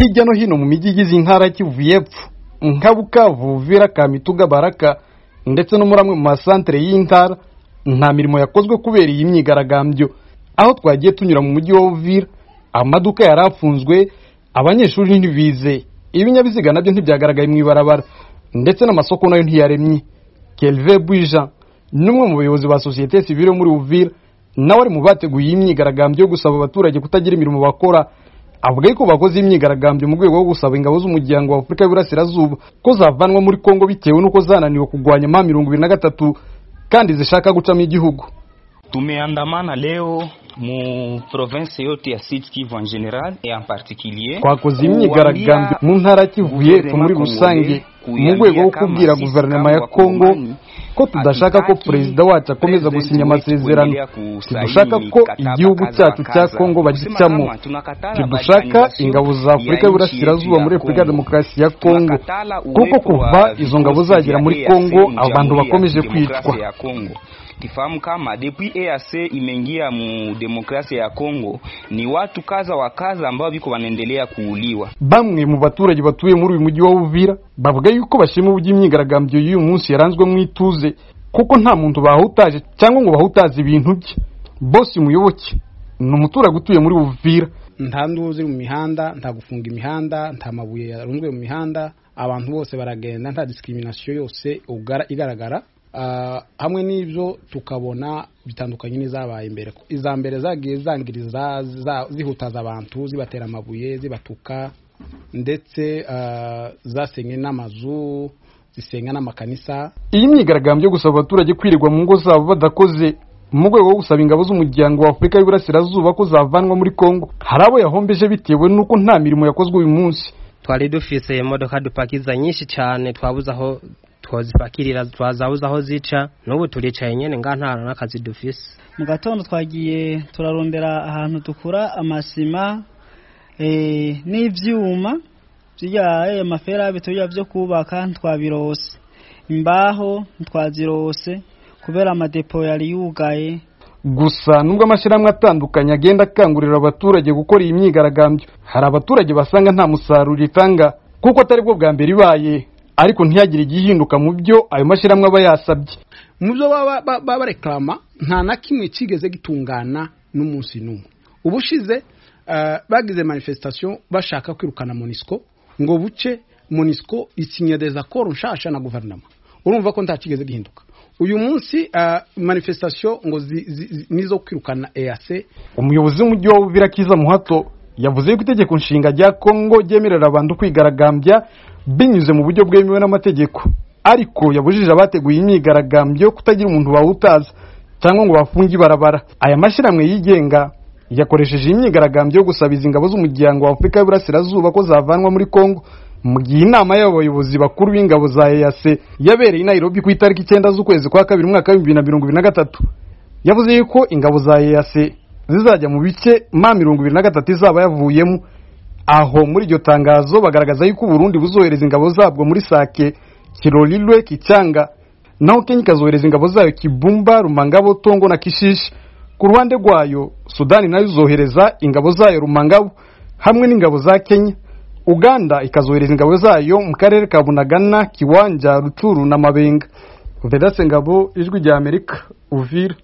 hirya no hino mu mijyi igize intara Kivu y'Epfo nka Bukavu, Uvira, Kamituga, Baraka ndetse no muri amwe mu masantere y'intara nta mirimo yakozwe kubera iyi myigaragambyo. Aho twagiye tunyura mu mujyi wa Uvira, amaduka yarafunzwe, abanyeshuri ntibize, ibinyabiziga nabyo ntibyagaragaye mu ibarabara ndetse n'amasoko nayo ntiyaremye. Kelve Bwija n'umwe mu bayobozi ba societe civile muri Uvira nawe ari mu bateguye imyigaragambyo yo gusaba abaturage kutagira imirimo bakora. Avuga ko bakoze imyigaragambyo mu rwego rwo gusaba ingabo z'umuryango wa Afurika y'Iburasirazuba ko zavanwa muri Kongo bitewe nuko zananiwe kugwanya M23 kandi zishaka gucamo igihugu. Tumeandamana leo mu province yote ya Sud Kivu en general et en particulier. Twakoze imyigaragambyo mu ntara Kivu y'Epfo muri rusange mu rwego rwo kubwira guverinoma ya Kongo ko tudashaka ko perezida wacu akomeza gusinya amasezerano. Dushaka ko igihugu cyacu cya Kongo bagicamo. Dushaka ingabo za Afurika y'Iburasirazuba muri Repubulika ya Demokarasi ya Kongo, kuko kuva izo ngabo zagera muri Kongo abantu bakomeje kwicwa. Kifahamu kama depuis EAC imeingia mu demokrasia ya Kongo ni watu kaza wa kaza ambao biko wanaendelea kuuliwa. Bamwe mu baturage batuye muri uyu mujyi wa Uvira bavuga yuko bashima uburyo imyigaragambyo y'uyu munsi yaranzwe mu ituze kuko nta muntu bahutaje cyangwa ngo bahutaze ibintu bye. Boss Muyoboke ni umuturage utuye muri Uvira. Nta nduzi mu mihanda, nta gufunga imihanda, nta mabuye yarunzwe mu mihanda, abantu bose baragenda, nta discrimination yose igaragara. Hamwe n'ibyo tukabona bitandukanye n'izabaye imbere. Iza mbere zagiye zangiriza zihutaza abantu, zibatera amabuye, zibatuka ndetse zasenye n'amazu, zisenga n'amakanisa. Iyi myigaragambyo gusaba abaturage kwirirwa mu ngo zabo badakoze mu rwego rwo gusaba ingabo z'umuryango wa Afurika y'Iburasirazuba ko zavanwa muri Kongo. Hari abo yahombeje bitewe nuko nta mirimo yakozwe uyu munsi. Twari dufise imodoka dupakiza nyinshi cyane, twabuze aho twazipakirira, twazabuze aho zica, n'ubu turicaye nyene ngantara n'akazi dufise. Mu gatondo twagiye turarondera ahantu dukura amasima n'ivyuma bya amafera bitoya byo kubaka, twabirose. Imbaho twazirose kubera amadepo yari yugaye. Gusa nubwo amashyirahamwe atandukanye agenda akangurira abaturage gukora iyi myigaragambyo, hari abaturage basanga nta musaruro itanga kuko atari bwo bwa mbere ibaye, ariko ntiyagire igihinduka mu byo ayo mashyirahamwe aba yasabye. Mu byo baba reklama nta na kimwe kigeze gitungana n'umunsi n'umwe. Ubushize bagize manifestation bashaka kwirukana MONUSCO ngo buce MONUSCO isinya des accords nshasha na guverinoma. Urumva ko nta kigeze gihinduka. Uyu munsi manifestation ngo nizo kwirukana EAC. Umuyobozi w'umujyi wa Uvira Kiza Muhato yavuze ko itegeko nshinga rya Kongo ryemerera abantu kwigaragambya binyuze mu buryo bwemewe n'amategeko, ariko yabujije abateguye imyigaragambyo kutagira umuntu bawutaza cyangwa ngo bafunge ibarabara. Aya mashyirahamwe yigenga yakoresheje imyigaragambyo yo gusaba ingabo z'umuryango wa Afurika y'Iburasirazuba ko zavanwa muri Kongo mu gihe inama y'abayobozi bakuru b'ingabo za EAC yabereye i Nairobi ku itariki 9 z'ukwezi kwa kabiri mwaka wa 2023. Yavuze yuko ingabo za EAC zizajya mu bice M23 izaba yavuyemo. Aho muri iryo tangazo bagaragaza yuko Burundi buzohereza ingabo zabwo muri Sake, Kirolilwe, Kichanga, naho Kenya ikazohereza ingabo zayo Kibumba, Rumangabo, Tongo na Kishishi. Ku ruhande rwayo Sudani nayo izohereza ingabo zayo Rumangabo hamwe n'ingabo za Kenya. Uganda ikazohereza ingabo zayo mu karere ka Bunagana, Kiwanja, Rutshuru na Mabenga. Vedaste Ngabo, Ijwi rya Amerika, Uvira.